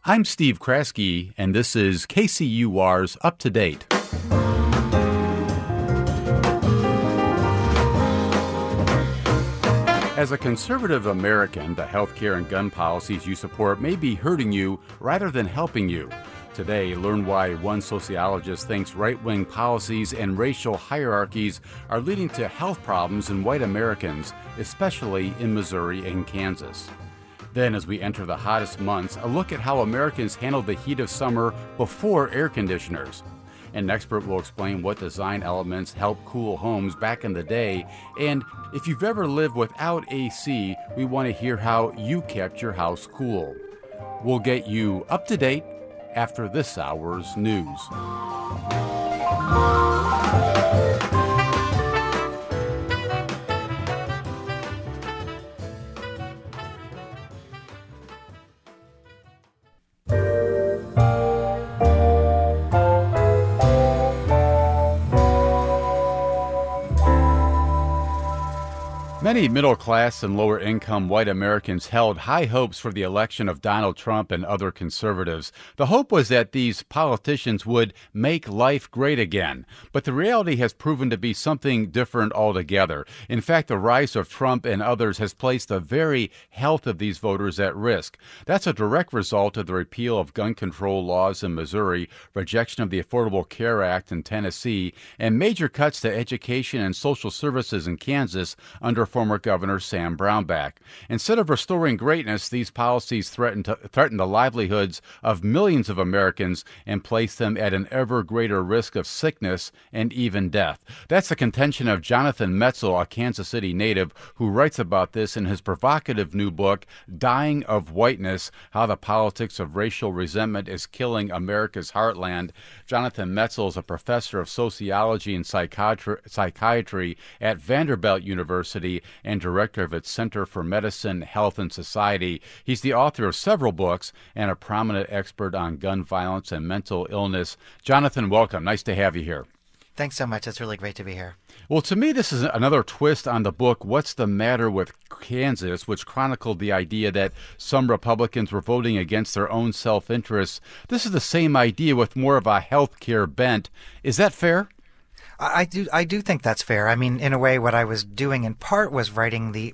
I'm Steve Kraske, and this is KCUR's Up to Date. As a conservative American, the healthcare and gun policies you support may be hurting you rather than helping you. Today, learn why one sociologist thinks right-wing policies and racial hierarchies are leading to health problems in white Americans, especially in Missouri and Kansas. Then, as we enter the hottest months, a look at how Americans handled the heat of summer before air conditioners. An expert will explain what design elements helped cool homes back in the day, and if you've ever lived without AC, we want to hear how you kept your house cool. We'll get you up to date after this hour's news. Many middle-class and lower-income white Americans held high hopes for the election of Donald Trump and other conservatives. The hope was that these politicians would make life great again. But the reality has proven to be something different altogether. In fact, the rise of Trump and others has placed the very health of these voters at risk. That's a direct result of the repeal of gun control laws in Missouri, rejection of the Affordable Care Act in Tennessee, and major cuts to education and social services in Kansas under former Governor Sam Brownback. Instead of restoring greatness, these policies threaten the livelihoods of millions of Americans and place them at an ever greater risk of sickness and even death. That's the contention of Jonathan Metzl, a Kansas City native, who writes about this in his provocative new book, Dying of Whiteness: How the Politics of Racial Resentment is Killing America's Heartland. Jonathan Metzl is a professor of sociology and psychiatry at Vanderbilt University and director of its Center for Medicine, Health, and Society. He's the author of several books and a prominent expert on gun violence and mental illness. Jonathan, welcome. Nice to have you here. Thanks so much. It's really great to be here. Well, to me, this is another twist on the book, What's the Matter with Kansas, which chronicled the idea that some Republicans were voting against their own self-interests. This is the same idea with more of a health care bent. Is that fair? I do think that's fair. I mean, in a way, what I was doing in part was writing the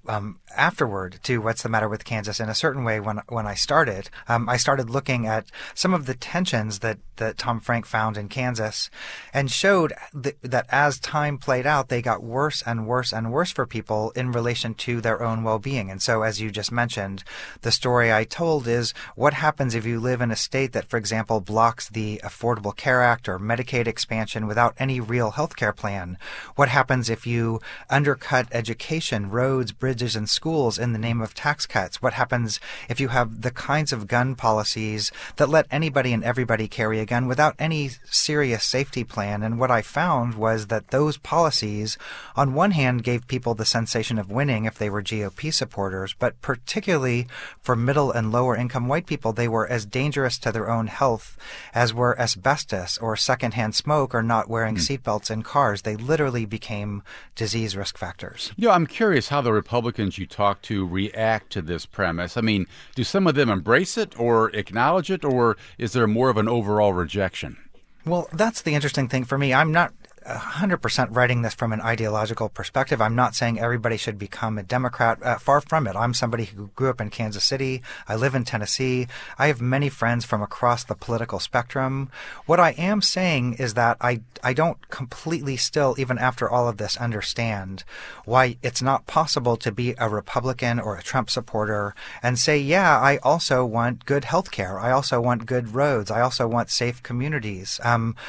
afterword to What's the Matter with Kansas. In a certain way, when I started looking at some of the tensions that Tom Frank found in Kansas, and showed that as time played out, they got worse and worse and worse for people in relation to their own well-being. And so, as you just mentioned, the story I told is what happens if you live in a state that, for example, blocks the Affordable Care Act or Medicaid expansion without any real health care plan? What happens if you undercut education, roads, bridges, and schools in the name of tax cuts? What happens if you have the kinds of gun policies that let anybody and everybody carry a gun without any serious safety plan? And what I found was that those policies, on one hand, gave people the sensation of winning if they were GOP supporters, but particularly for middle and lower income white people, they were as dangerous to their own health as were asbestos or secondhand smoke or not wearing seatbelts in cars. They literally became disease risk factors. You know, I'm curious how the Republicans you talk to react to this premise. I mean, do some of them embrace it or acknowledge it, or is there more of an overall rejection? Well, that's the interesting thing for me. I'm not 100% writing this from an ideological perspective. I'm not saying everybody should become a Democrat. Far from it. I'm somebody who grew up in Kansas City. I live in Tennessee. I have many friends from across the political spectrum. What I am saying is that I don't completely still, even after all of this, understand why it's not possible to be a Republican or a Trump supporter and say, yeah, I also want good health care. I also want good roads. I also want safe communities.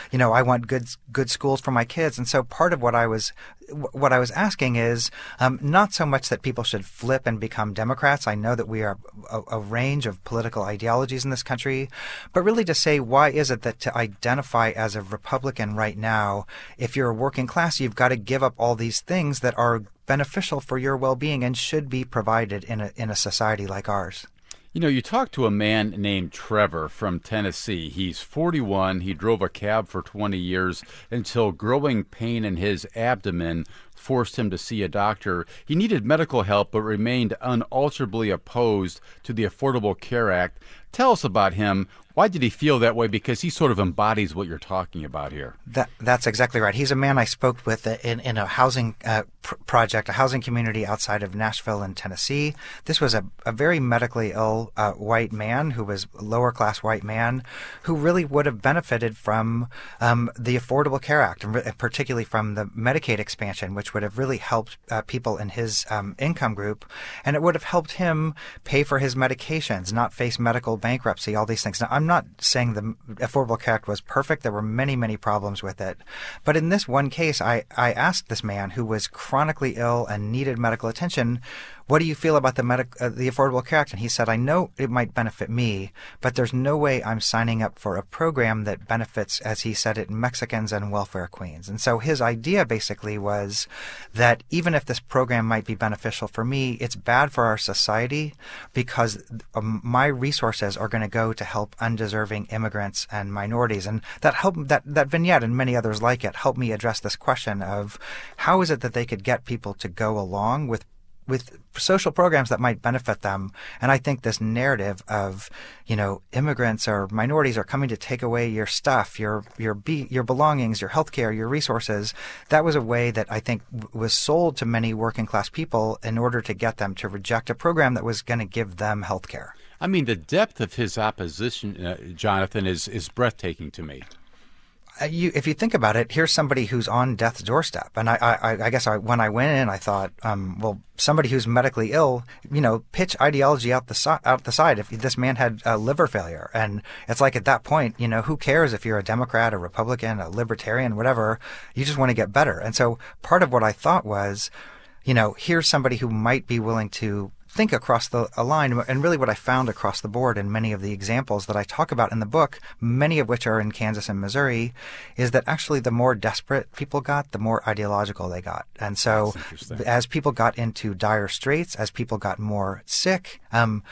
I want good schools for my kids. And so part of what I was asking is not so much that people should flip and become Democrats. I know that we are a range of political ideologies in this country, but really to say, why is it that to identify as a Republican right now, if you're a working class, you've got to give up all these things that are beneficial for your well-being and should be provided in a society like ours? You know, you talked to a man named Trevor from Tennessee. He's 41. He drove a cab for 20 years until growing pain in his abdomen forced him to see a doctor. He needed medical help but remained unalterably opposed to the Affordable Care Act. Tell us about him. Why did he feel that way? Because he sort of embodies what you're talking about here. That's exactly right. He's a man I spoke with in a housing project, a housing community outside of Nashville in Tennessee. This was a very medically ill white man who was a lower class white man who really would have benefited from the Affordable Care Act, and particularly from the Medicaid expansion, which would have really helped people in his income group. And it would have helped him pay for his medications, not face medical bankruptcy, all these things. Now, I'm not saying the Affordable Care Act was perfect. There were many, many problems with it. But in this one case, I asked this man who was chronically ill and needed medical attention, what do you feel about the Affordable Care Act? And he said, I know it might benefit me, but there's no way I'm signing up for a program that benefits, as he said it, Mexicans and welfare queens. And so his idea basically was that even if this program might be beneficial for me, it's bad for our society because my resources are going to go to help undeserving immigrants and minorities. And that vignette and many others like it helped me address this question of how is it that they could get people to go along with social programs that might benefit them. And I think this narrative of, immigrants or minorities are coming to take away your stuff, your belongings, your healthcare, your resources, that was a way that I think was sold to many working class people in order to get them to reject a program that was going to give them healthcare. I mean, the depth of his opposition, Jonathan, is breathtaking to me. If you think about it, here's somebody who's on death's doorstep. And I guess when I went in, I thought, somebody who's medically ill, pitch ideology out the side. If this man had liver failure, and it's like at that point, who cares if you're a Democrat, a Republican, a Libertarian, whatever, you just want to get better. And so part of what I thought was, here's somebody who might be willing to think across the line. And really what I found across the board in many of the examples that I talk about in the book, many of which are in Kansas and Missouri, is that actually the more desperate people got, the more ideological they got. And so as people got into dire straits, as people got more sick,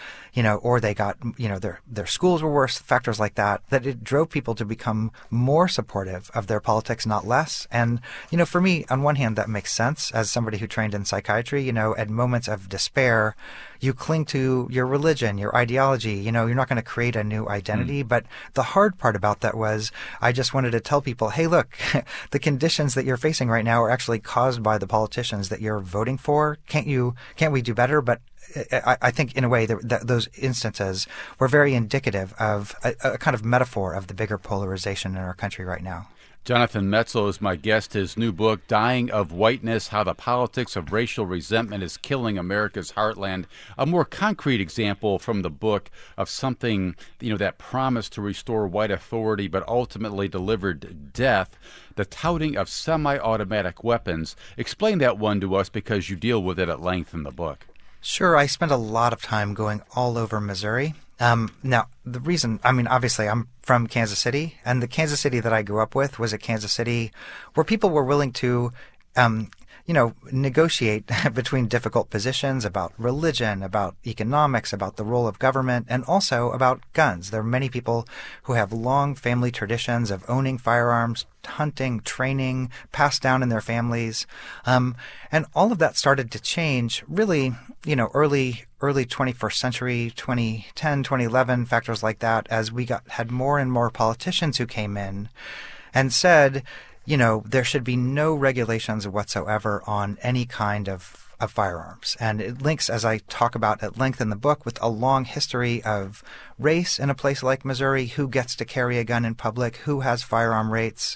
or they got, their schools were worse, factors like that it drove people to become more supportive of their politics, not less. And, for me, on one hand, that makes sense as somebody who trained in psychiatry, at moments of despair, you cling to your religion, your ideology, you're not going to create a new identity. But the hard part about that was I just wanted to tell people, hey, look, the conditions that you're facing right now are actually caused by the politicians that you're voting for. Can't we do better? But I think in a way that those instances were very indicative of a kind of metaphor of the bigger polarization in our country right now. Jonathan Metzl is my guest. His new book, Dying of Whiteness, How the Politics of Racial Resentment is Killing America's Heartland. A more concrete example from the book of something, that promised to restore white authority but ultimately delivered death, the touting of semi-automatic weapons. Explain that one to us because you deal with it at length in the book. Sure. I spent a lot of time going all over Missouri. Now, the reason, obviously I'm from Kansas City, and the Kansas City that I grew up with was a Kansas City where people were willing to, negotiate between difficult positions about religion, about economics, about the role of government, and also about guns. There are many people who have long family traditions of owning firearms, hunting, training, passed down in their families. And all of that started to change really, early 21st century, 2010, 2011, factors like that, as we had more and more politicians who came in and said, there should be no regulations whatsoever on any kind of firearms. And it links, as I talk about at length in the book, with a long history of race in a place like Missouri, who gets to carry a gun in public, who has firearm rights.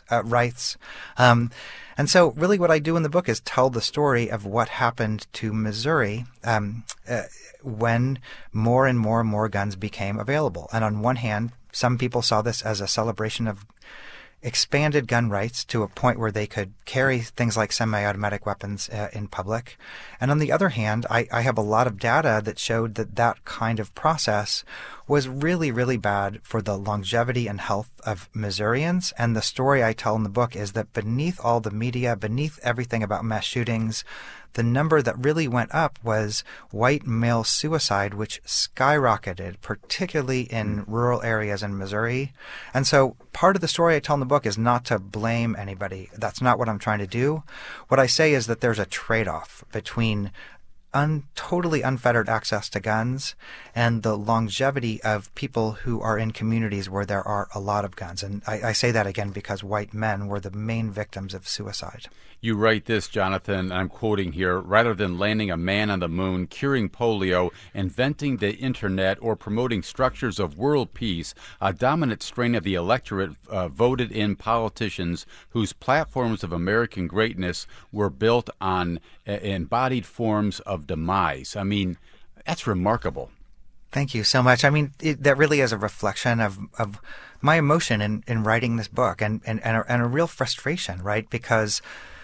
And so really what I do in the book is tell the story of what happened to Missouri when more and more guns became available. And on one hand, some people saw this as a celebration of expanded gun rights to a point where they could carry things like semi-automatic weapons in public. And on the other hand, I have a lot of data that showed that kind of process was really, really bad for the longevity and health of Missourians. And the story I tell in the book is that beneath all the media, beneath everything about mass shootings, the number that really went up was white male suicide, which skyrocketed, particularly in rural areas in Missouri. And so part of the story I tell in the book is not to blame anybody. That's not what I'm trying to do. What I say is that there's a trade-off between totally unfettered access to guns and the longevity of people who are in communities where there are a lot of guns. And I say that again because white men were the main victims of suicide. You write this, Jonathan, and I'm quoting here, rather than landing a man on the moon, curing polio, inventing the internet, or promoting structures of world peace, a dominant strain of the electorate voted in politicians whose platforms of American greatness were built on embodied forms of demise. I mean, that's remarkable. Thank you so much. I mean, that really is a reflection of my emotion in writing this book and a real frustration, right? Because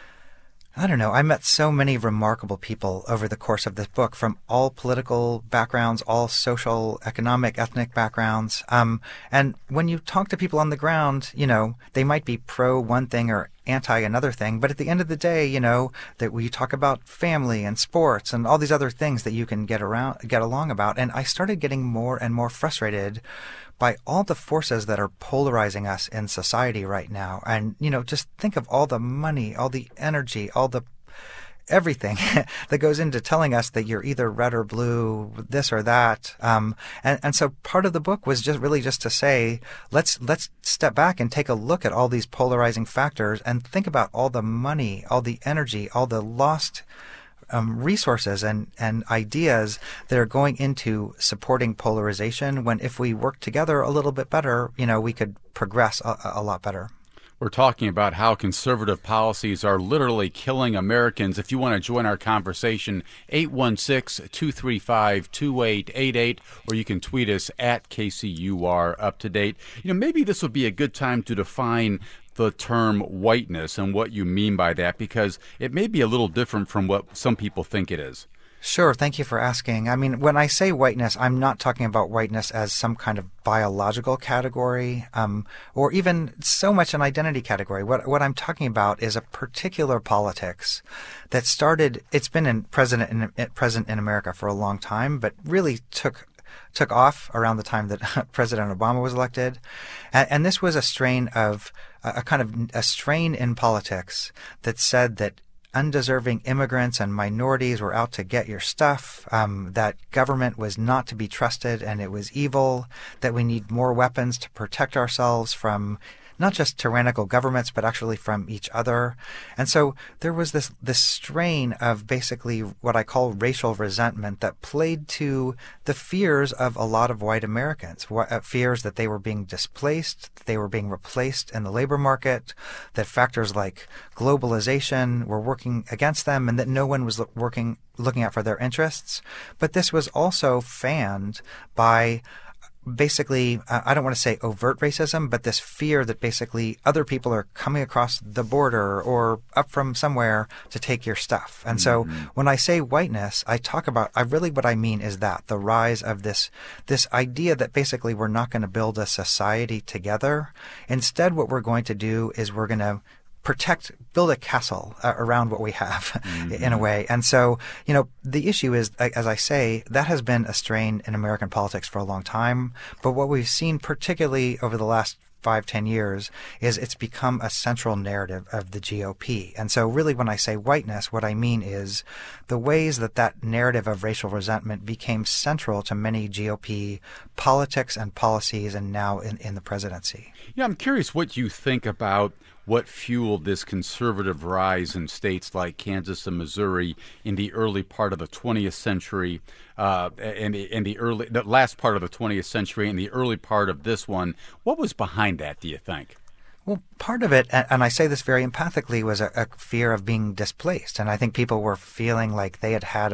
I don't know. I met so many remarkable people over the course of this book from all political backgrounds, all social, economic, ethnic backgrounds. And when you talk to people on the ground, you know, they might be pro one thing or anti another thing. But at the end of the day, you know, that we talk about family and sports and all these other things that you can get along about. And I started getting more and more frustrated by all the forces that are polarizing us in society right now. And, you know, just think of all the money, all the energy, all the everything that goes into telling us that you're either red or blue, this or that. And so part of the book was just to say, let's step back and take a look at all these polarizing factors and think about all the money, all the energy, all the lost resources and ideas that are going into supporting polarization, when if we work together a little bit better, you know, we could progress a lot better. We're talking about how conservative policies are literally killing Americans. If you want to join our conversation, 816-235-2888, or you can tweet us at KCUR Up-to-Date. You know, maybe this would be a good time to define the term whiteness and what you mean by that, because it may be a little different from what some people think it is. Sure. Thank you for asking. I mean, when I say whiteness, I'm not talking about whiteness as some kind of biological category, or even so much an identity category. What I'm talking about is a particular politics that started. It's been present in America for a long time, but really took off around the time that President Obama was elected, and this was a strain of a kind of a strain in politics that said that undeserving immigrants and minorities were out to get your stuff, that government was not to be trusted and it was evil, that we need more weapons to protect ourselves from not just tyrannical governments, but actually from each other. And so there was this strain of basically what I call racial resentment that played to the fears of a lot of white Americans, fears that they were being displaced, that they were being replaced in the labor market, that factors like globalization were working against them, and that no one was looking out for their interests. But this was also fanned by basically, I don't want to say overt racism, but this fear that basically other people are coming across the border or up from somewhere to take your stuff. And so when I say whiteness, what I mean is that the rise of this idea that basically we're not going to build a society together. Instead, what we're going to do is we're going to build a castle around what we have in a way. And so, you know, the issue is, as I say, that has been a strain in American politics for a long time. But what we've seen, particularly over the last 5-10 years, is it's become a central narrative of the GOP. And so really when I say whiteness, what I mean is the ways that narrative of racial resentment became central to many GOP politics and policies and now in the presidency. Yeah, I'm curious what you think about what fueled this conservative rise in states like Kansas and Missouri in the early part of the 20th century, the last part of the 20th century and the early part of this one. What was behind that, do you think? Well, part of it, and I say this very empathically, was a fear of being displaced. And I think people were feeling like they had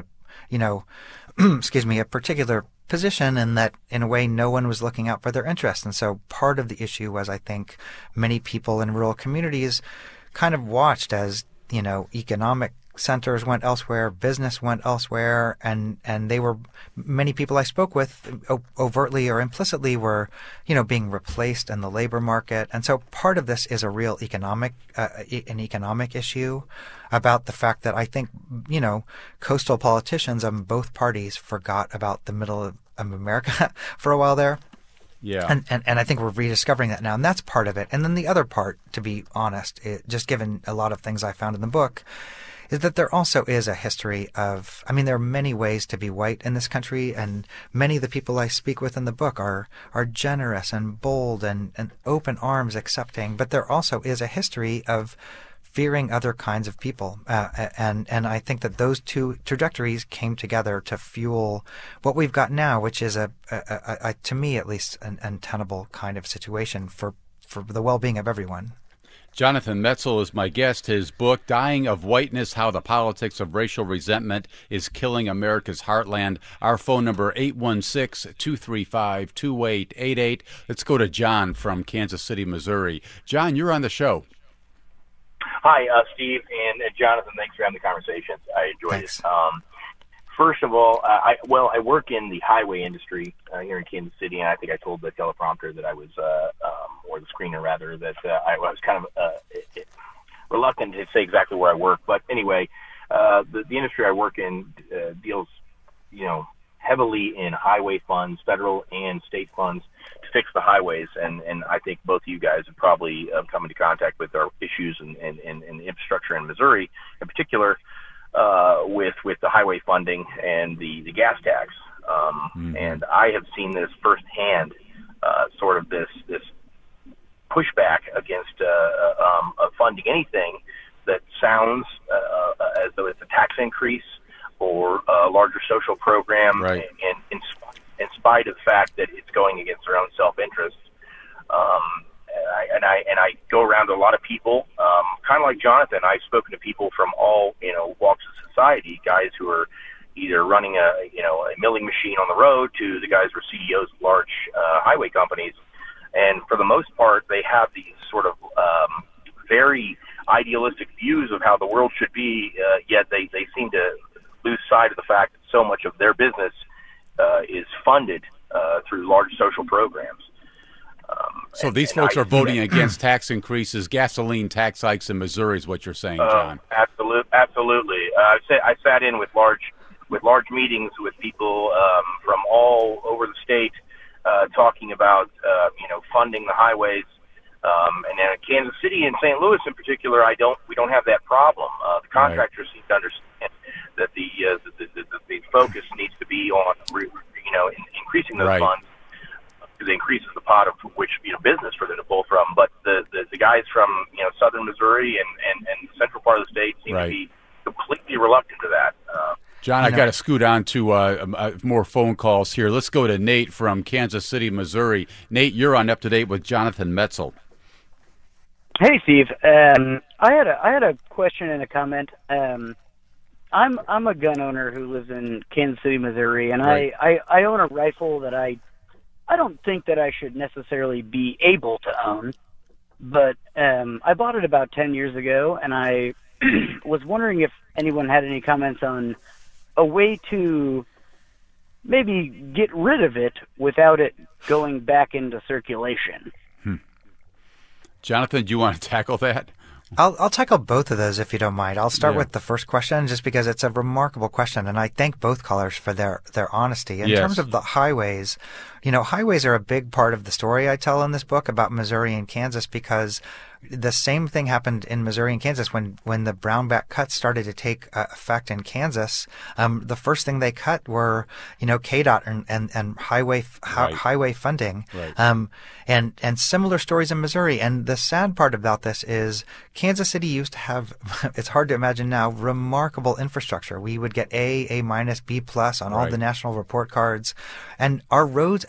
a particular position, and that in a way no one was looking out for their interests. And so part of the issue was, I think, many people in rural communities kind of watched as, you know, economic centers went elsewhere, business went elsewhere, and they were, many people I spoke with overtly or implicitly were, being replaced in the labor market. And so part of this is a real an economic issue about the fact that I think, coastal politicians on both parties forgot about the middle of America for a while there. Yeah. And I think we're rediscovering that now, and that's part of it. And then the other part, to be honest, just given a lot of things I found in the book, is that there also is a history of, there are many ways to be white in this country, and many of the people I speak with in the book are generous and bold and open arms accepting, but there also is a history of fearing other kinds of people. And I think that those two trajectories came together to fuel what we've got now, which is to me at least, an untenable kind of situation for the well-being of everyone. Jonathan Metzl is my guest. His book, Dying of Whiteness, How the Politics of Racial Resentment is Killing America's Heartland. Our phone number, 816-235-2888. Let's go to John from Kansas City, Missouri. John, you're on the show. Hi, Steve and Jonathan. Thanks for having the conversation. I enjoyed Thanks. it. First of all, I work in the highway industry here in Kansas City, and I think I told the teleprompter that I was, or the screener rather, that I was kind of reluctant to say exactly where I work. But anyway, the industry I work in deals, heavily in highway funds, federal and state funds, to fix the highways. And I think both of you guys have probably come into contact with our issues and infrastructure in Missouri, in particular, with the highway funding and the gas tax. And I have seen this firsthand, sort of this pushback against funding anything that sounds as though it's a tax increase or a larger social program, right, and in spite of the fact that it's going against their own self-interest. And I go around to a lot of people, kind of like Jonathan. I've spoken to people from all walks of society, guys who are either running a milling machine on the road to the guys who are CEOs of large highway companies, and for the most part, they have these sort of very idealistic views of how the world should be. Yet they seem to lose sight of the fact that so much of their business is funded through large social programs. So these folks are voting against tax increases, gasoline tax hikes in Missouri is what you're saying, John. Absolutely. I sat in with large meetings with people from all over the state, talking about funding the highways. And in Kansas City and St. Louis in particular, we don't have that problem. The contractors seem to understand that the focus needs to be on increasing those funds, because it increases the pot of which business for them to pull from. But the guys from southern Missouri and central part of the state seem to be completely reluctant to that. John, I got to scoot on to more phone calls here. Let's go to Nate from Kansas City, Missouri. Nate, you're on Up to Date with Jonathan Metzl. Hey, Steve. I had a question and a comment. I'm a gun owner who lives in Kansas City, Missouri, and right. I own a rifle that I don't think that I should necessarily be able to own, but I bought it about 10 years ago, and I was wondering if anyone had any comments on a way to maybe get rid of it without it going back into circulation. Jonathan, do you want to tackle that? I'll tackle both of those if you don't mind. I'll start with the first question just because it's a remarkable question, and I thank both callers for their honesty. In terms of the highways, highways are a big part of the story I tell in this book about Missouri and Kansas, because the same thing happened in Missouri and Kansas when the Brownback cuts started to take effect in Kansas. The first thing they cut were, KDOT and highway funding, and similar stories in Missouri. And the sad part about this is Kansas City used to have, it's hard to imagine now, remarkable infrastructure. We would get A minus, B plus on all the national report cards, and our roads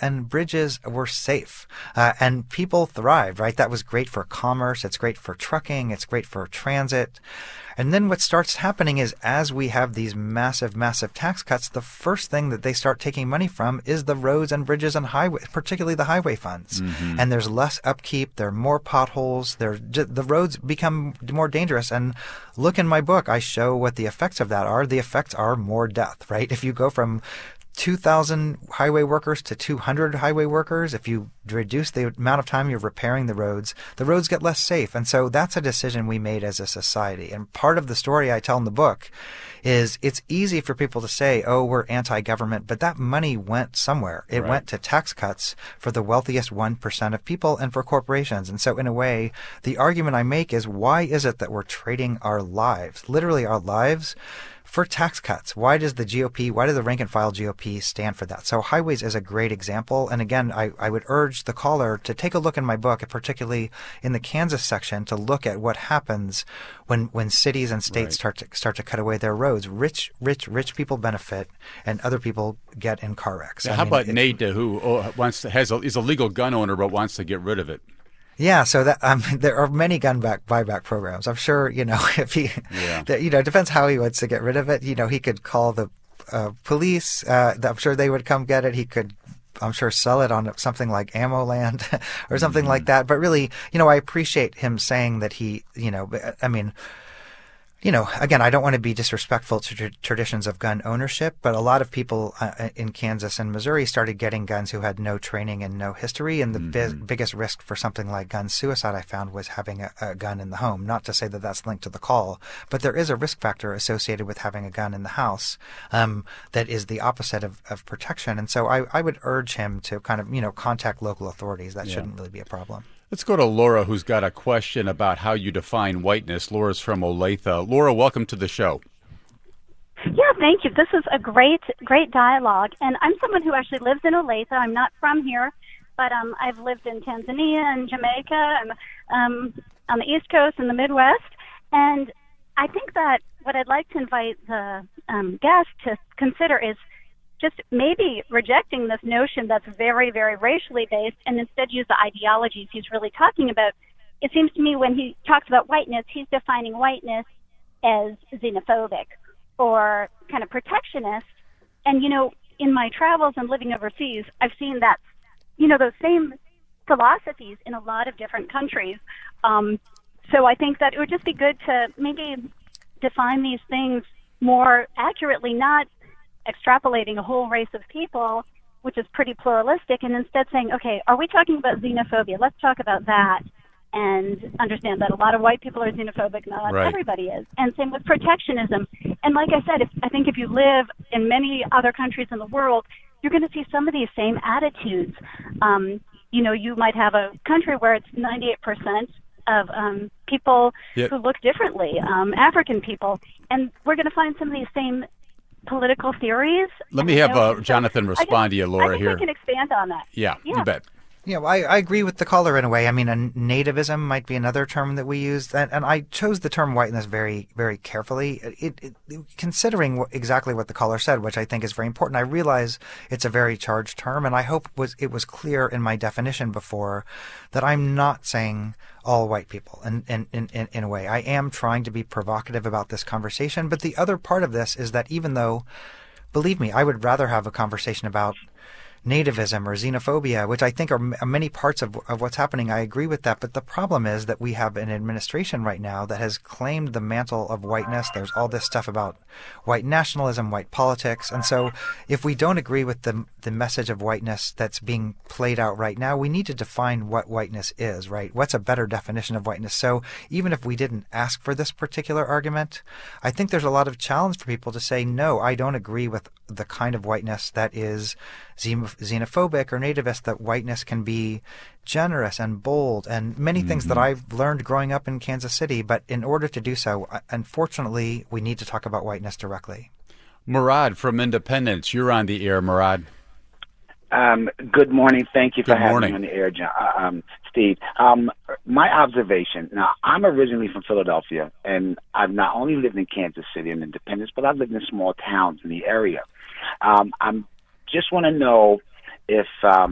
and bridges were safe, and people thrived, right? That was great for commerce. It's great for trucking. It's great for transit. And then what starts happening is as we have these massive, massive tax cuts, the first thing that they start taking money from is the roads and bridges and highways, particularly the highway funds. Mm-hmm. And there's less upkeep. There are more potholes. The roads become more dangerous. And look in my book, I show what the effects of that are. The effects are more death, right? If you go from 2,000 highway workers to 200 highway workers, if you reduce the amount of time you're repairing the roads get less safe. And so that's a decision we made as a society. And part of the story I tell in the book is it's easy for people to say, oh, we're anti-government, but that money went somewhere. It went to tax cuts for the wealthiest 1% of people and for corporations. And so in a way, the argument I make is, why is it that we're trading our lives, literally our lives, for tax cuts? Why does the rank and file GOP stand for that? So highways is a great example. And again, I would urge the caller to take a look in my book, particularly in the Kansas section, to look at what happens when cities and states start to cut away their roads. Rich people benefit and other people get in car wrecks. Now, how about Nate, who is a legal gun owner but wants to get rid of it? Yeah, so that there are many gun buyback programs. I'm sure, if he, it depends how he wants to get rid of it. He could call the police. I'm sure they would come get it. He could, I'm sure, sell it on something like Ammo Land or something like that. But really, I appreciate him saying that he, again, I don't want to be disrespectful to traditions of gun ownership, but a lot of people in Kansas and Missouri started getting guns who had no training and no history. And the biggest risk for something like gun suicide I found was having a gun in the home. Not to say that that's linked to the call, but there is a risk factor associated with having a gun in the house that is the opposite of protection. And so I would urge him to kind of, contact local authorities. That shouldn't really be a problem. Let's go to Laura, who's got a question about how you define whiteness. Laura's from Olathe. Laura, welcome to the show. Yeah, thank you. This is a great dialogue. And I'm someone who actually lives in Olathe. I'm not from here, but I've lived in Tanzania and Jamaica, and on the East Coast and the Midwest. And I think that what I'd like to invite the guest to consider is just maybe rejecting this notion that's very, very racially based and instead use the ideologies he's really talking about. It seems to me when he talks about whiteness, he's defining whiteness as xenophobic or kind of protectionist. And, in my travels and living overseas, I've seen that, those same philosophies in a lot of different countries. So I think that it would just be good to maybe define these things more accurately, not extrapolating a whole race of people, which is pretty pluralistic, and instead saying, okay, are we talking about xenophobia? Let's talk about that and understand that a lot of white people are xenophobic, not everybody is. And same with protectionism. And like I said, I think if you live in many other countries in the world, you're going to see some of these same attitudes. You might have a country where it's 98% of people who look differently, African people, and we're going to find some of these same political theories. Let me have Jonathan respond to you, Laura, I think here. I can expand on that. Yeah, you bet. Yeah, well, I agree with the caller in a way. I mean, nativism might be another term that we use, and I chose the term whiteness very, very carefully. Considering exactly what the caller said, which I think is very important, I realize it's a very charged term, and I hope it was clear in my definition before that I'm not saying all white people. And in a way, I am trying to be provocative about this conversation. But the other part of this is that even though, believe me, I would rather have a conversation about nativism or xenophobia, which I think are many parts of what's happening. I agree with that. But the problem is that we have an administration right now that has claimed the mantle of whiteness. There's all this stuff about white nationalism, white politics. And so if we don't agree with the message of whiteness that's being played out right now, we need to define what whiteness is, right? What's a better definition of whiteness? So even if we didn't ask for this particular argument, I think there's a lot of challenge for people to say, no, I don't agree with the kind of whiteness that is xenophobic or nativist, that whiteness can be generous and bold and many things that I've learned growing up in Kansas City. But in order to do so, unfortunately, we need to talk about whiteness directly. Murad from Independence, you're on the air, Murad. Good morning. Thank you for having me on the air, Steve. My observation, now, I'm originally from Philadelphia, and I've not only lived in Kansas City and Independence, but I've lived in small towns in the area. I just want to know if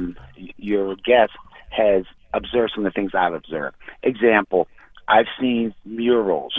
your guest has observed some of the things I've observed. Example, I've seen murals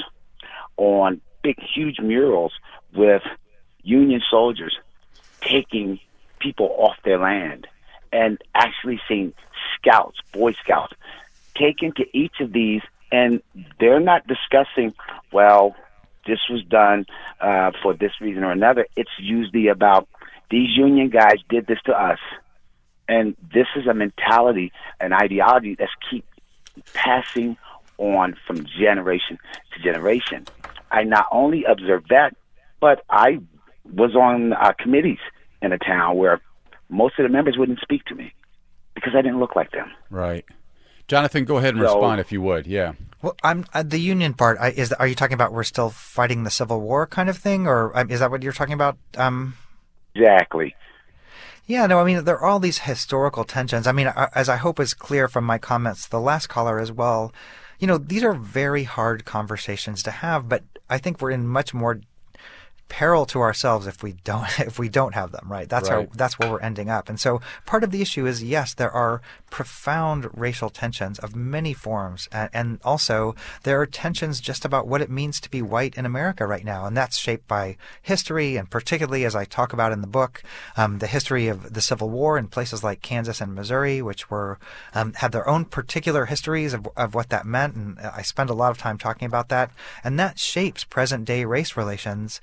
on big, huge murals with Union soldiers taking people off their land, and actually seen scouts, Boy Scouts, taken to each of these, and they're not discussing, well, this was done for this reason or another. It's usually about these Union guys did this to us, and this is a mentality, an ideology that's keep passing on from generation to generation. I not only observed that, but I was on committees in a town where most of the members wouldn't speak to me because I didn't look like them. Right. Jonathan, go ahead and respond if you would. Yeah. Well, I'm the union part. Are you talking about we're still fighting the Civil War kind of thing, or is that what you're talking about? Exactly. Yeah, no, I mean, there are all these historical tensions. I mean, as I hope is clear from my comments, the last caller as well, you know, these are very hard conversations to have, but I think we're in much more peril to ourselves if we don't have them, right? That's where we're ending up. And so part of the issue is, yes, there are profound racial tensions of many forms, and also there are tensions just about what it means to be white in America right now, and that's shaped by history, and particularly, as I talk about in the book, the history of the Civil War in places like Kansas and Missouri, which were had their own particular histories of what that meant, and I spend a lot of time talking about that, and that shapes present-day race relations.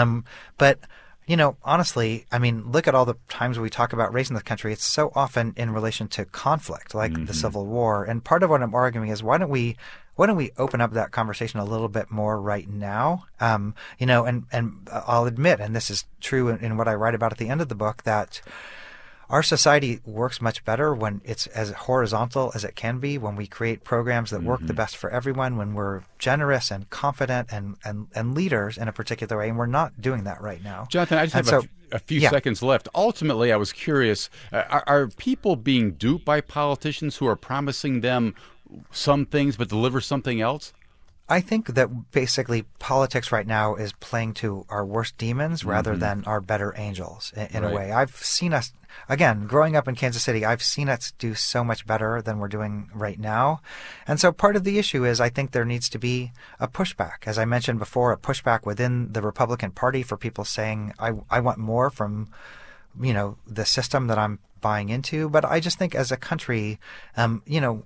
But, you know, honestly, I mean, look at all the times we talk about race in the country. It's so often in relation to conflict, like the Civil War. And part of what I'm arguing is why don't we open up that conversation a little bit more right now? You know, and I'll admit, and this is true in what I write about at the end of the book, that our society works much better when it's as horizontal as it can be, when we create programs that work the best for everyone, when we're generous and confident and leaders in a particular way, and we're not doing that right now. Jonathan, I just have a few seconds left. Ultimately, I was curious, are people being duped by politicians who are promising them some things but deliver something else? I think that basically politics right now is playing to our worst demons rather than our better angels in a way. I've seen us, again, growing up in Kansas City, I've seen us do so much better than we're doing right now. And so part of the issue is I think there needs to be a pushback. As I mentioned before, a pushback within the Republican Party for people saying, I want more from, you know, the system that I'm buying into. But I just think as a country, you know,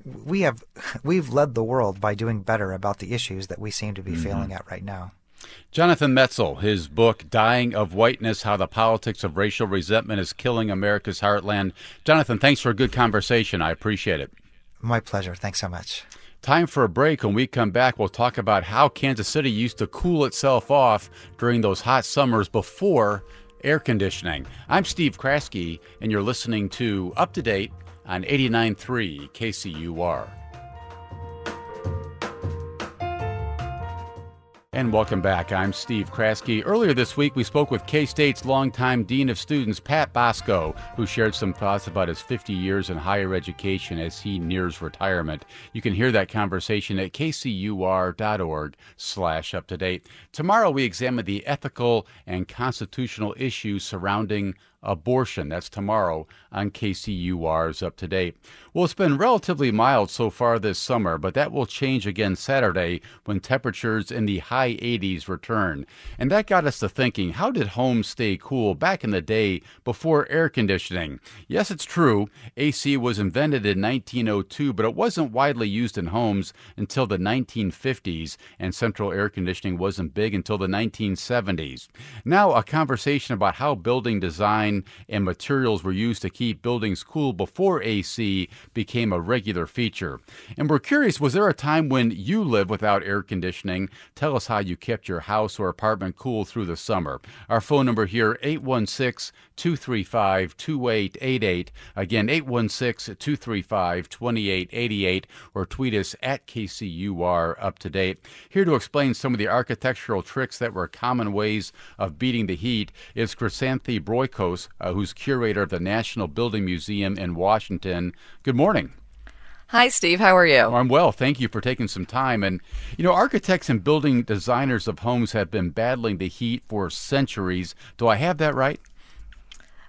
we've led the world by doing better about the issues that we seem to be failing at right now. Jonathan Metzl, his book, Dying of Whiteness, How the Politics of Racial Resentment is Killing America's Heartland. Jonathan, thanks for a good conversation. I appreciate it. My pleasure. Thanks so much. Time for a break. When we come back, we'll talk about how Kansas City used to cool itself off during those hot summers before air conditioning. I'm Steve Kraske, and you're listening to Up to Date on 89.3 KCUR. And welcome back. I'm Steve Kraske. Earlier this week, we spoke with K-State's longtime Dean of Students, Pat Bosco, who shared some thoughts about his 50 years in higher education as he nears retirement. You can hear that conversation at kcur.org/uptodate. Tomorrow, we examine the ethical and constitutional issues surrounding abortion. That's tomorrow on KCUR's Up to Date. Well, it's been relatively mild so far this summer, but that will change again Saturday when temperatures in the high 80s return. And that got us to thinking, how did homes stay cool back in the day before air conditioning? Yes, it's true. AC was invented in 1902, but it wasn't widely used in homes until the 1950s, and central air conditioning wasn't big until the 1970s. Now, a conversation about how building design and materials were used to keep buildings cool before AC became a regular feature. And we're curious, was there a time when you lived without air conditioning? Tell us how you kept your house or apartment cool through the summer. Our phone number here, 816-235-2888. Again, 816-235-2888, or tweet us at KCUR Up to Date. Here to explain some of the architectural tricks that were common ways of beating the heat is Chrysanthi Broikos, who's curator of the National Building Museum in Washington. Good morning. Hi, Steve. How are you? I'm well. Thank you for taking some time. And, you know, architects and building designers of homes have been battling the heat for centuries. Do I have that right?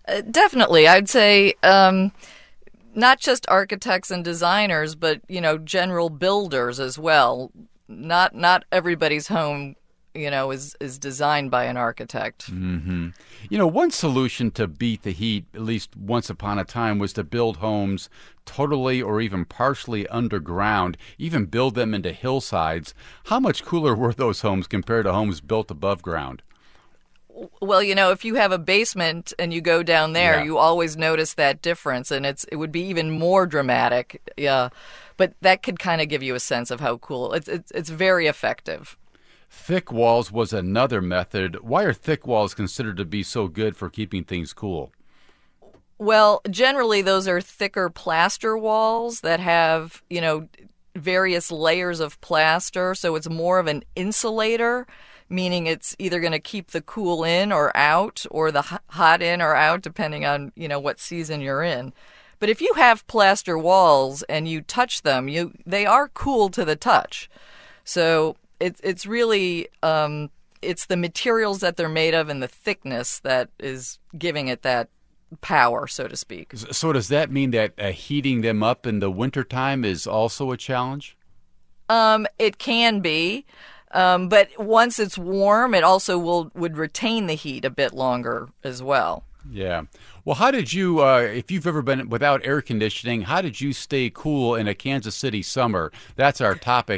Definitely. I'd say not just architects and designers, but, general builders as well. Not everybody's home, is designed by an architect. Mm-hmm. One solution to beat the heat, at least once upon a time, was to build homes totally or even partially underground, even build them into hillsides. How much cooler were those homes compared to homes built above ground? Well, if you have a basement and you go down there, you always notice that difference, and it would be even more dramatic. Yeah, but that could kind of give you a sense of how cool. It's very effective. Thick walls was another method. Why are thick walls considered to be so good for keeping things cool? Well, generally those are thicker plaster walls that have, various layers of plaster, so it's more of an insulator, meaning it's either going to keep the cool in or out, or the hot in or out, depending on, what season you're in. But if you have plaster walls and you touch them, they are cool to the touch. So it's really it's the materials that they're made of and the thickness that is giving it that power, so to speak. So does that mean that heating them up in the wintertime is also a challenge? It can be. But once it's warm, it also would retain the heat a bit longer as well. Yeah. Well, how did you, if you've ever been without air conditioning, how did you stay cool in a Kansas City summer? That's our topic,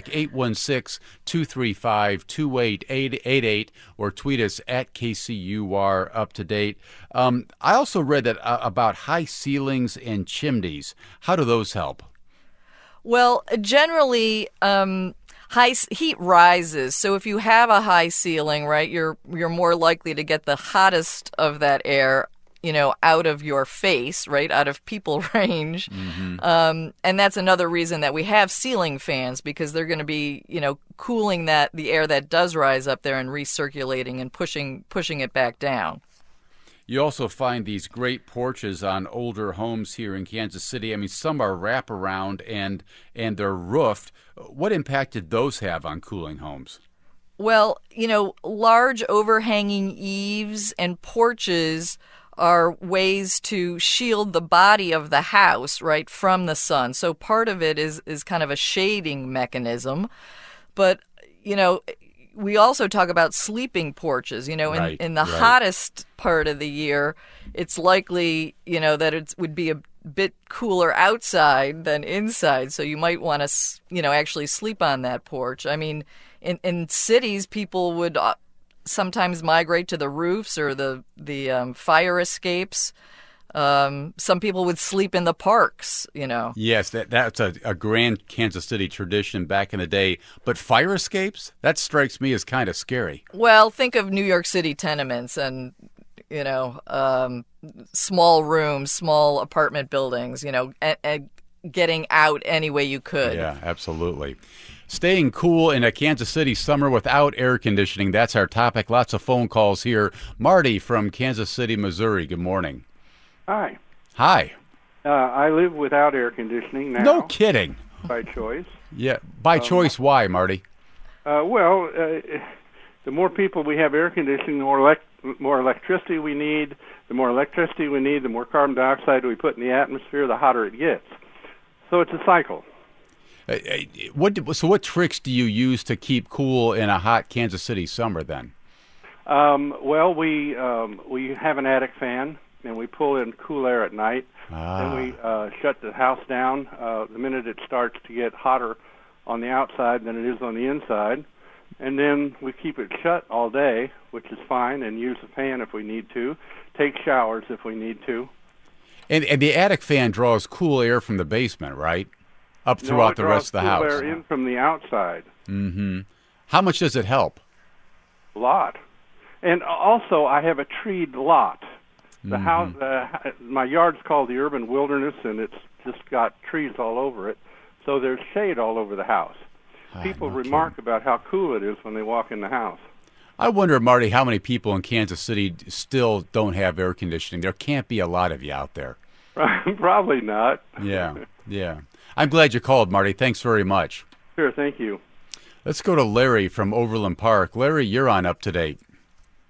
816-235-2888, or tweet us at KCUR Up to Date. I also read that about high ceilings and chimneys. How do those help? Well, generally, heat rises. So if you have a high ceiling, right, you're more likely to get the hottest of that air, out of your face, right, out of people range. Mm-hmm. And that's another reason that we have ceiling fans, because they're going to be, cooling the air that does rise up there and recirculating and pushing it back down. You also find these great porches on older homes here in Kansas City. I mean, some are wraparound and they're roofed. What impact did those have on cooling homes? Well, large overhanging eaves and porches are ways to shield the body of the house, right, from the sun. So part of it is kind of a shading mechanism. But, we also talk about sleeping porches. In the hottest part of the year, it's likely, that it would be a bit cooler outside than inside. So you might want to, actually sleep on that porch. I mean, in cities, people would sometimes migrate to the roofs or the fire escapes. Some people would sleep in the parks, Yes, that's a grand Kansas City tradition back in the day. But fire escapes? That strikes me as kind of scary. Well, think of New York City tenements and, small rooms, small apartment buildings, and getting out any way you could. Yeah, absolutely. Staying cool in a Kansas City summer without air conditioning, that's our topic. Lots of phone calls here. Marty from Kansas City, Missouri, good morning. Hi. Hi. I live without air conditioning now. No kidding. By choice. Yeah, by choice. Why, Marty? The more people we have air conditioning, the more electricity we need. The more electricity we need, the more carbon dioxide we put in the atmosphere, the hotter it gets. So it's a cycle. What tricks do you use to keep cool in a hot Kansas City summer then? We have an attic fan, and we pull in cool air at night. Then we shut the house down the minute it starts to get hotter on the outside than it is on the inside. And then we keep it shut all day, which is fine, and use the fan if we need to, take showers if we need to. And the attic fan draws cool air from the basement, right? Up throughout the rest of the house. No, it draws cool air in from the outside. Mm-hmm. How much does it help? A lot. And also, I have a treed lot. The house, my yard's called the Urban Wilderness, and it's just got trees all over it. So there's shade all over the house. People remark about how cool it is when they walk in the house. I wonder, Marty, how many people in Kansas City still don't have air conditioning. There can't be a lot of you out there. Probably not. Yeah. I'm glad you called, Marty. Thanks very much. Sure, thank you. Let's go to Larry from Overland Park. Larry, you're on Up to Date.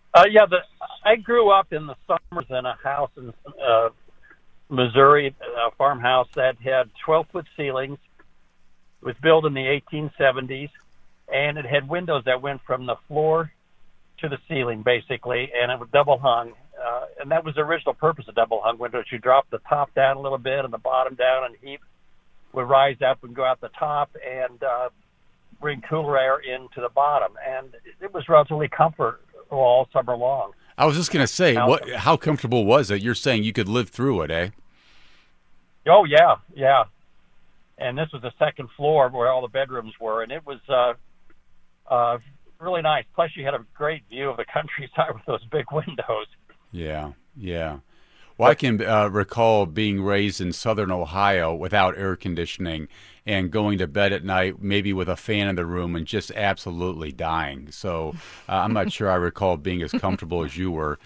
I grew up in the summers in a house in Missouri, a farmhouse that had 12-foot ceilings. It was built in the 1870s, and it had windows that went from the floor to the ceiling, basically, and it was double hung. And that was the original purpose of double hung windows. You drop the top down a little bit and the bottom down, and heat would rise up and go out the top and bring cooler air into the bottom. And it was relatively comfortable all summer long. I was just going to say, how comfortable was it? You're saying you could live through it, eh? Oh, yeah. And this was the second floor where all the bedrooms were, and it was really nice. Plus, you had a great view of the countryside with those big windows. Yeah. Well, I can recall being raised in southern Ohio without air conditioning and going to bed at night, maybe with a fan in the room, and just absolutely dying. So I'm not sure I recall being as comfortable as you were.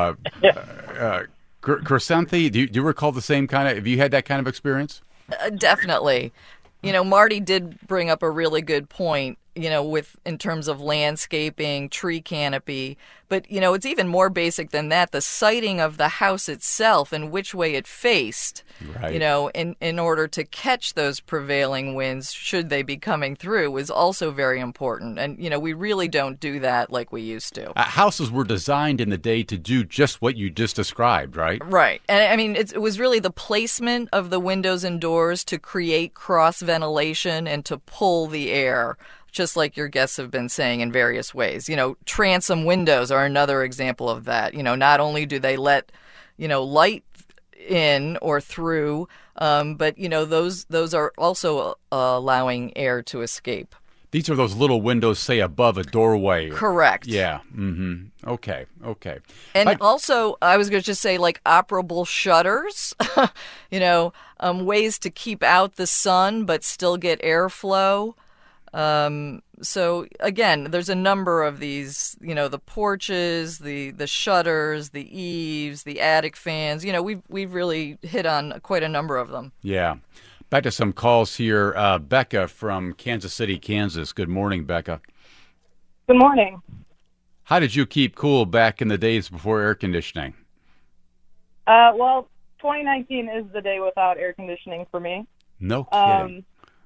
Chrysanthi, do you recall the same kind of? Have you had that kind of experience? Definitely. Marty did bring up a really good point, in terms of landscaping, tree canopy. But, it's even more basic than that. The siting of the house itself and which way it faced, right. In order to catch those prevailing winds, should they be coming through, is also very important. And, we really don't do that like we used to. Houses were designed in the day to do just what you just described, right? Right. And, it was really the placement of the windows and doors to create cross ventilation and to pull the air, just like your guests have been saying in various ways. Transom windows are another example of that. Not only do they let, light in or through, but, those are also allowing air to escape. These are those little windows, say, above a doorway. Correct. Yeah. Mm-hmm. Okay. And also, I was going to just say, like, operable shutters, ways to keep out the sun but still get airflow. So again, there's a number of these, the porches, the shutters, the eaves, the attic fans. We've really hit on quite a number of them. Yeah. Back to some calls here. Becca from Kansas City, Kansas. Good morning, Becca. Good morning. How did you keep cool back in the days before air conditioning? Well, 2019 is the day without air conditioning for me. No kidding.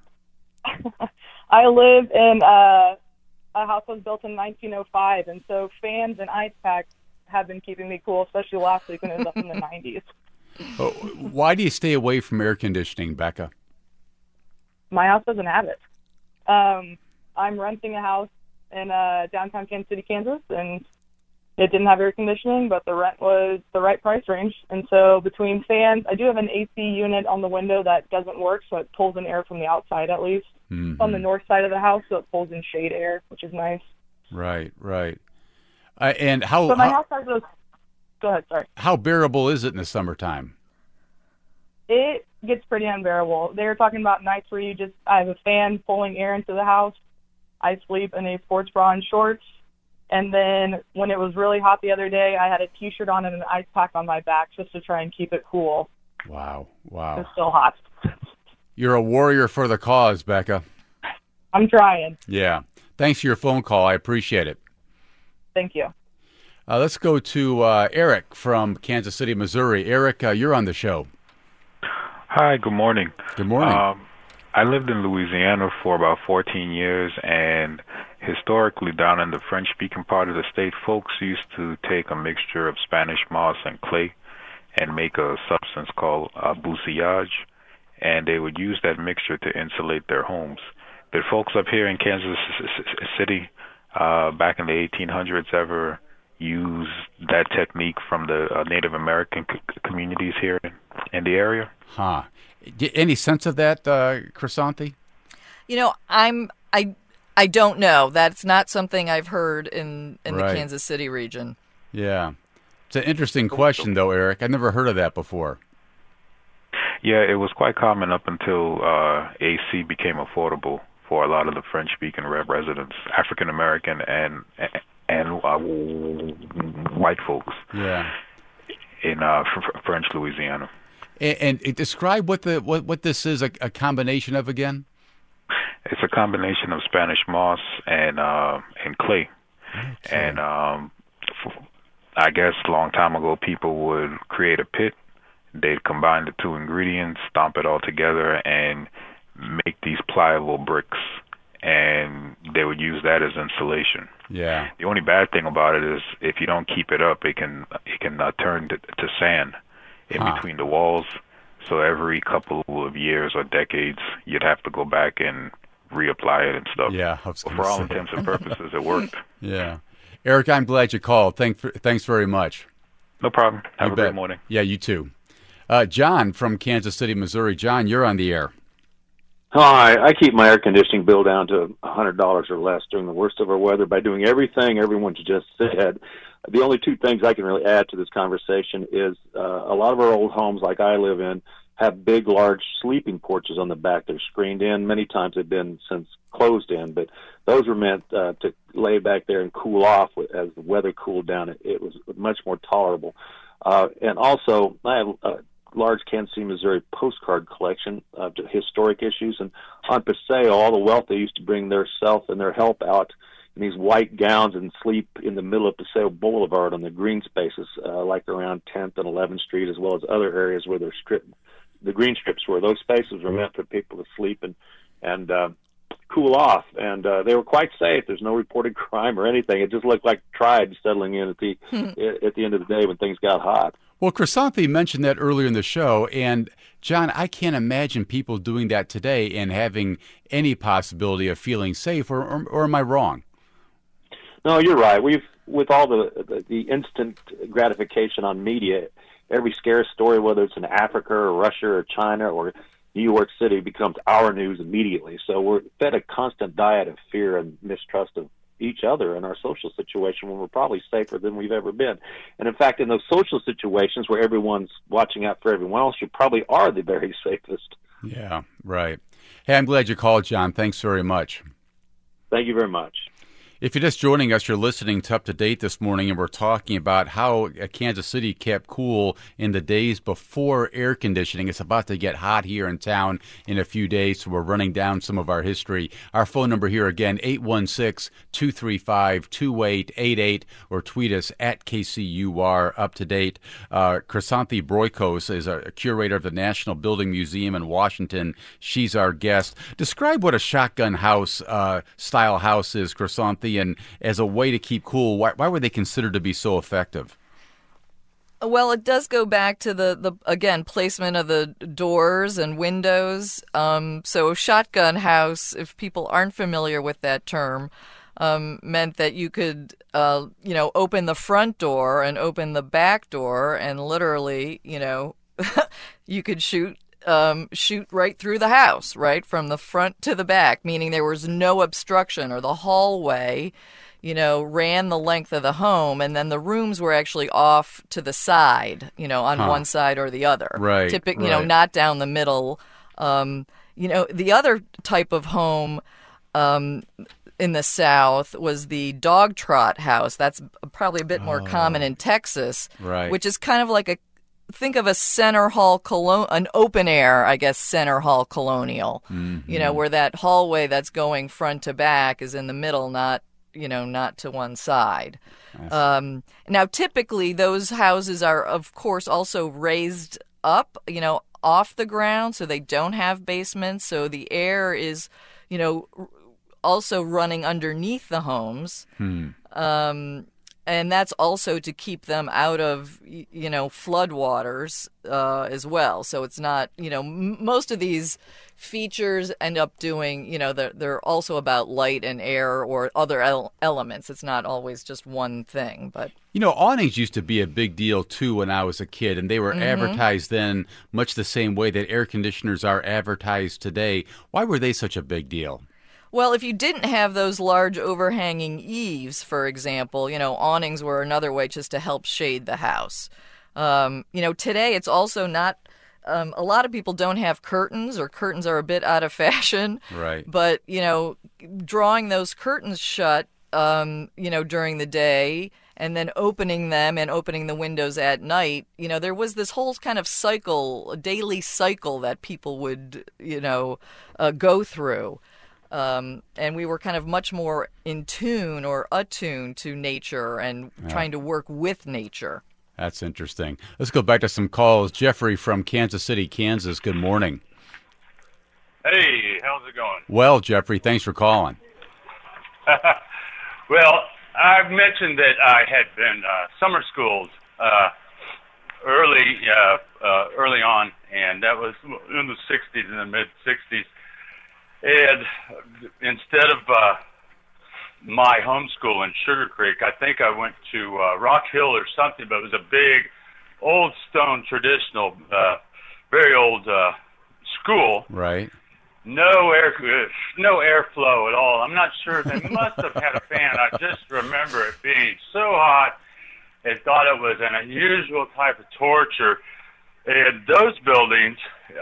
I live in a house that was built in 1905, and so fans and ice packs have been keeping me cool, especially last week when it was up in the 90s. Why do you stay away from air conditioning, Becca? My house doesn't have it. I'm renting a house in downtown Kansas City, Kansas, and it didn't have air conditioning, but the rent was the right price range. And so between fans, I do have an AC unit on the window that doesn't work, so it pulls in air from the outside at least. Mm-hmm. It's on the north side of the house, so it pulls in shade air, which is nice. Right. And how? But my house has those. Go ahead, sorry. How bearable is it in the summertime? It gets pretty unbearable. They were talking about nights where I have a fan pulling air into the house. I sleep in a sports bra and shorts. And then when it was really hot the other day, I had a T-shirt on and an ice pack on my back just to try and keep it cool. Wow. It's still hot. You're a warrior for the cause, Becca. I'm trying. Yeah. Thanks for your phone call. I appreciate it. Thank you. Let's go to Eric from Kansas City, Missouri. Eric, you're on the show. Hi, good morning. Good morning. I lived in Louisiana for about 14 years, and historically down in the French-speaking part of the state, folks used to take a mixture of Spanish moss and clay and make a substance called bousillage, and they would use that mixture to insulate their homes. Did folks up here in Kansas City back in the 1800s ever use that technique from the Native American communities here in the area? Huh. Any sense of that, Chrysanthi? I don't know. That's not something I've heard in the Right. Kansas City region. Yeah. It's an interesting question, though, Eric. I've never heard of that before. Yeah, it was quite common up until AC became affordable for a lot of the French-speaking residents, African American and white folks. Yeah. In French Louisiana. And describe what this is a combination of again. It's a combination of Spanish moss and clay, Okay. and I guess a long time ago, people would create a pit. They'd combine the two ingredients, stomp it all together, and make these pliable bricks. And they would use that as insulation. Yeah. The only bad thing about it is if you don't keep it up, it can turn to sand in between the walls. So every couple of years or decades, you'd have to go back and reapply it and stuff. Yeah, but for all intents and purposes, it worked. Yeah. Eric, I'm glad you called. Thanks very much. No problem. Have a great morning. Yeah, you too. John from Kansas City, Missouri. John, you're on the air. Hi, I keep my air conditioning bill down to $100 or less during the worst of our weather by doing everything everyone's just said. The only two things I can really add to this conversation is a lot of our old homes, like I live in, have big, large sleeping porches on the back. They're screened in. Many times they've been since closed in, but those were meant to lay back there and cool off as the weather cooled down. It was much more tolerable. And also, I have a large Kansas City, Missouri postcard collection of historic issues. And on Paseo, all the wealthy used to bring their self and their help out in these white gowns and sleep in the middle of Paseo Boulevard on the green spaces, like around 10th and 11th Street, as well as other areas where the green strips were. Those spaces were meant for people to sleep and cool off, and they were quite safe. There's no reported crime or anything. It just looked like tribes settling in at the end of the day when things got hot. Well, Chrysanthi mentioned that earlier in the show, and John, I can't imagine people doing that today and having any possibility of feeling safe, or am I wrong? No, you're right. With all the instant gratification on media, every scare story, whether it's in Africa or Russia or China or New York City, becomes our news immediately. So we're fed a constant diet of fear and mistrust of each other in our social situation when we're probably safer than we've ever been. And in fact, in those social situations where everyone's watching out for everyone else, you probably are the very safest. Yeah, right. Hey, I'm glad you called, John. Thanks very much. Thank you very much. If you're just joining us, you're listening to Up to Date this morning, and we're talking about how Kansas City kept cool in the days before air conditioning. It's about to get hot here in town in a few days, so we're running down some of our history. Our phone number here again, 816-235-2888, or tweet us at KCUR Up to Date. Chrysanthi Broikos is a curator of the National Building Museum in Washington. She's our guest. Describe what a shotgun house style house is, Chrysanthi. And as a way to keep cool, why were they considered to be so effective? Well, it does go back to the again, placement of the doors and windows. So shotgun house, if people aren't familiar with that term, meant that you could, open the front door and open the back door, and literally, you could shoot right through the house, right, from the front to the back, meaning there was no obstruction, or the hallway, ran the length of the home, and then the rooms were actually off to the side, on one side or the other. Right. Not down the middle. The other type of home in the South was the dog trot house. That's probably a bit more common in Texas, right, which is kind of like think of a center hall an open air, I guess, center hall colonial, where that hallway that's going front to back is in the middle, not to one side. Now, typically those houses are, of course, also raised up, off the ground, so they don't have basements. So the air is, also running underneath the homes. And that's also to keep them out of, floodwaters as well. So it's not, most of these features end up doing, they're also about light and air or other elements. It's not always just one thing. But awnings used to be a big deal, too, when I was a kid. And they were advertised then much the same way that air conditioners are advertised today. Why were they such a big deal? Well, if you didn't have those large overhanging eaves, for example, awnings were another way just to help shade the house. Today it's also not, a lot of people don't have curtains, or curtains are a bit out of fashion. Right. But, drawing those curtains shut, during the day, and then opening them and opening the windows at night, there was this whole kind of cycle, a daily cycle that people would, go through. And we were kind of much more in tune or attuned to nature and trying to work with nature. That's interesting. Let's go back to some calls. Jeffrey from Kansas City, Kansas. Good morning. Hey, how's it going? Well, Jeffrey, thanks for calling. Well, I've mentioned that I had been summer schools early on, and that was in the 60s, in the mid-60s. And instead of my home school in Sugar Creek, I think I went to Rock Hill or something, but it was a big, old stone, traditional, very old school. Right. No airflow at all. I'm not sure. They must have had a fan. I just remember it being so hot and thought it was an unusual type of torture. And those buildings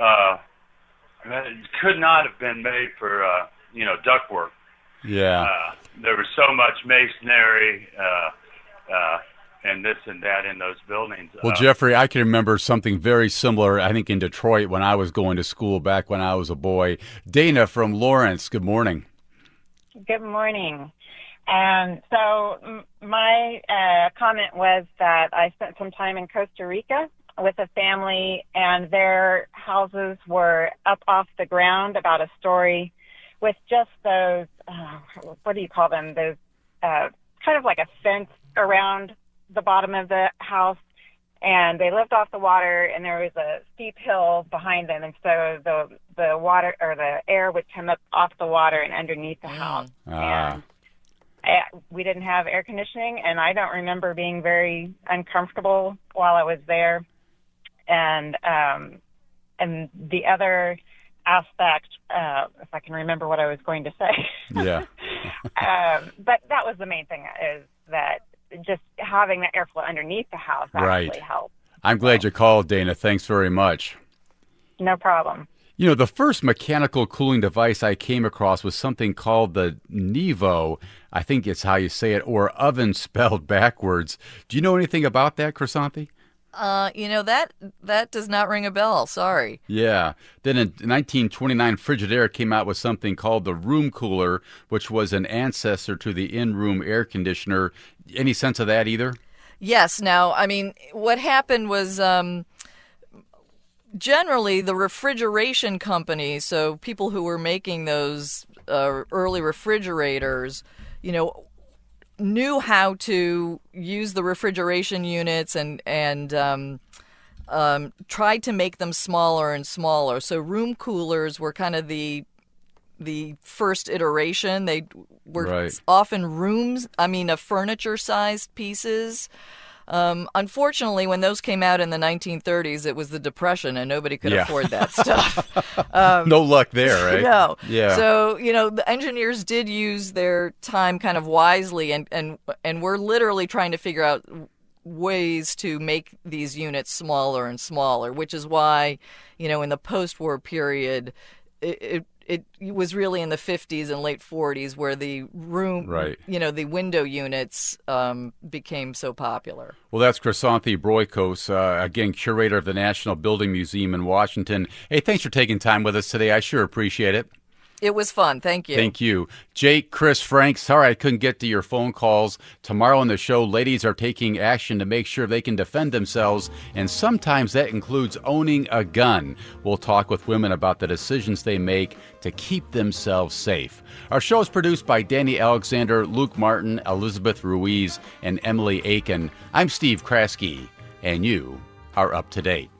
could not have been made for, ductwork. Yeah. There was so much masonry and this and that in those buildings. Well, Jeffrey, I can remember something very similar, I think, in Detroit when I was going to school back when I was a boy. Dana from Lawrence, good morning. Good morning. So my comment was that I spent some time in Costa Rica with a family, and their houses were up off the ground about a story with just those, what do you call them, those kind of like a fence around the bottom of the house, and they lived off the water, and there was a steep hill behind them, and so the water or the air would come up off the water and underneath the house. And we didn't have air conditioning, and I don't remember being very uncomfortable while I was there. And the other aspect, if I can remember what I was going to say. Yeah. But that was the main thing, is that just having the airflow underneath the house actually helped. I'm glad you called, Dana. Thanks very much. No problem. You know, the first mechanical cooling device I came across was something called the Nevo. I think it's how you say it, or oven spelled backwards. Do you know anything about that, Chrysanthi? That does not ring a bell. Sorry. Yeah. Then in 1929, Frigidaire came out with something called the room cooler, which was an ancestor to the in-room air conditioner. Any sense of that either? Yes. Now, I mean, what happened was generally the refrigeration companies, so people who were making those early refrigerators, knew how to use the refrigeration units and tried to make them smaller and smaller. So room coolers were kind of the first iteration. They were often furniture-sized pieces. Unfortunately, when those came out in the 1930s, it was the Depression, and nobody could afford that stuff. No luck there, right? No. Yeah. So, the engineers did use their time kind of wisely, and we're literally trying to figure out ways to make these units smaller and smaller, which is why, in the post-war period, it was really in the 50s and late 40s where the room, the window units became so popular. Well, that's Chrysanthi Broikos, again, curator of the National Building Museum in Washington. Hey, thanks for taking time with us today. I sure appreciate it. It was fun. Thank you. Thank you. Jake, Chris, Frank, sorry I couldn't get to your phone calls. Tomorrow on the show, ladies are taking action to make sure they can defend themselves, and sometimes that includes owning a gun. We'll talk with women about the decisions they make to keep themselves safe. Our show is produced by Danny Alexander, Luke Martin, Elizabeth Ruiz, and Emily Aiken. I'm Steve Kraske, and you are up to date.